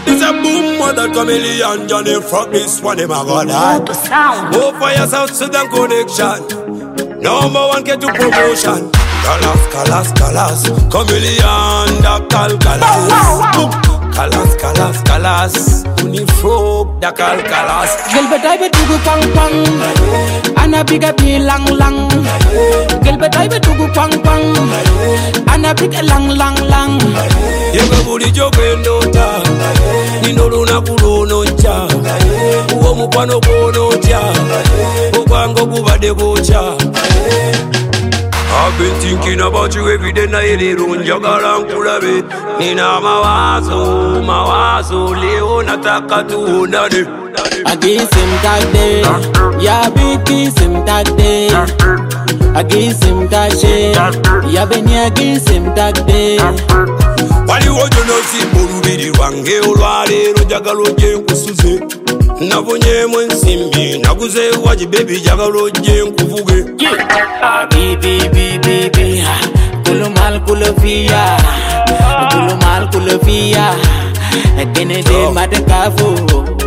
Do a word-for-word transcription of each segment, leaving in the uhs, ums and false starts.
It's a boom mother chameleon Johnny fuck this one him a go die. Go for your South Sudan connection. Number one get to promotion. Kalas, kalas, kalas, chameleon da kal kalas. Kalas, kalas, kalas, unifrog da kal kalas. Gel betai betugu pang pang, ana biga bilang lang. Gel betai betugu pang pang, ana biga lang lang lang. Yega budi jogendo ta, nindolu na kulono cha. Uwo mupano kono cha, ukwango kubade kocha. I've been thinking about you every day na eliru njagala nkulabe. Nina mawazo, mawazo, leo nataka tuonane. I kiss him that day, yeah, big kiss him that day. I kiss him that shit, yeah, ben yeah, kiss him that day. Wali wojo no si burubiri wange olwale rojagalo je nkusuze. Nabonye mwensimbi naguze waji baby jagalo je nkuvuge. Bibi bibi bibi, kulu mal kulu fiya, kulu mal kulu fiya. Kene de matakafu.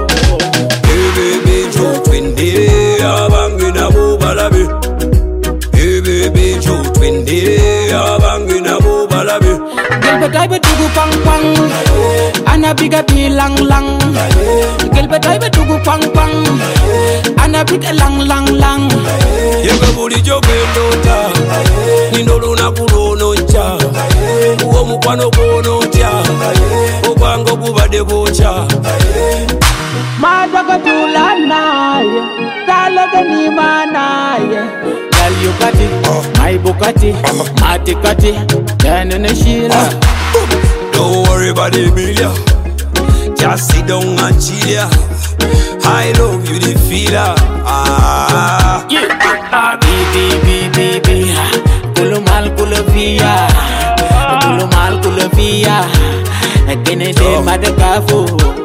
Baby jo twende abangi na bobalabe. Baby jo twende abangi na bobalabe. Gel betai betugu pang pang, ana biga bilang lang. Gel betai betugu pang pang, ana biga lang lang lang. Yega budi jogendo ta, nindolu na kulono cha. Uwo mupano kono cha, ukwango kubade kocha. Madaka tulana, talaga ni mana. Girl, you got it, my Bugatti, my Ducati, then in the Sheila. Don't worry about the million, just sit down and chill ya. I love you, the feeler. Ah, yeah. Bibi, bibi, bibi, kulu mal kulu fiya, kulu mal kulu fiya. Kene de matakafu.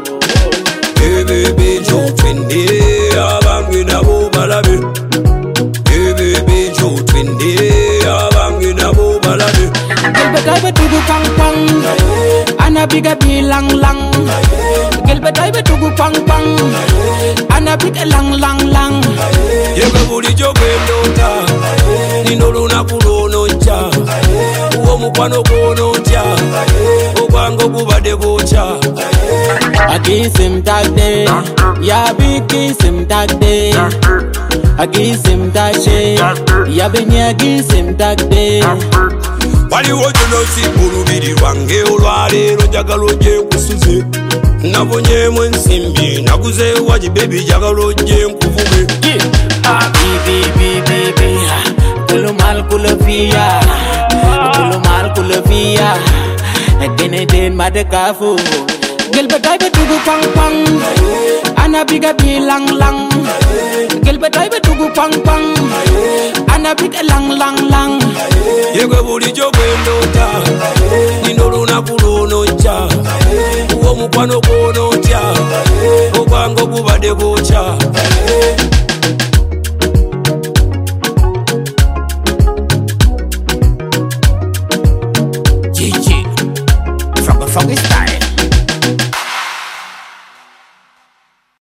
Baby, jo twende abangi na bobalabe. Baby, jo twende abangi na bobalabe. Gel betai betugu pang pang, ana biga bilang lang. Gel betai betugu pang pang, ana biga lang lang lang. Yega budi jogendo ta, nindolu na kulono cha. Uwo mupano kono cha, ukwango kubade kocha. I kiss him that day, yeah, big kiss him that day. I kiss him that shit, yeah, ben yeah, kiss him that day. Wali wojo no si burubiri wange olwale rojagalo je nkusuze. Nabonye mwensimbi naguze waji baby jagalo je nkuvuge. Bibi bibi bibi, kulu mal kulu fiya, kulu mal kulu fiya. Kene den matakafu. Gel betai betugu pang pang, ana biga bilang lang. Gel betai betugu pang pang, ana biga lang lang lang. Yega budi jogendo ta, nindolu na kulono cha. Uwo mupano kono cha, ukwango kubade kocha.